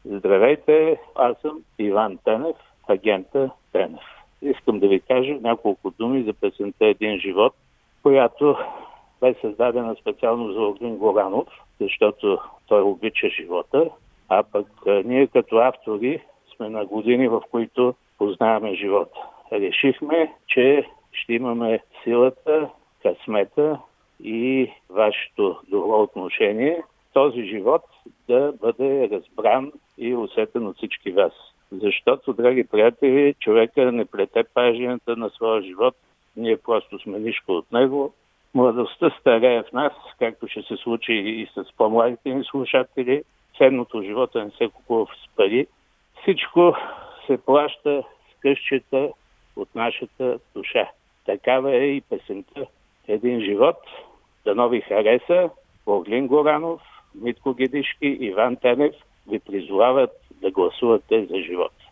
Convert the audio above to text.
Здравейте, аз съм Иван Тенев, агента Тенев. Искам да ви кажа няколко думи за песента "Един живот", която бе създадена специално за Орлин Горанов, защото той обича живота, а пък ние като автори сме на години, в които познаваме живота. Решихме, че ще имаме силата, късмета и вашето добро отношение този живот да бъде разбран и усетен от всички вас. Защото, драги приятели, човека не плете пажията на своя живот, ние просто сме нищо от него. Младостта старее в нас, както ще се случи и с по-младите ни слушатели. Ценното живота не се купува с пари. Всичко се плаща с късчета от нашата душа. Такава е и песента "Един живот". Дано ви хареса. Орлин Горанов, Митко Гедишки, Иван Тенев ви призовават да гласувате за живот.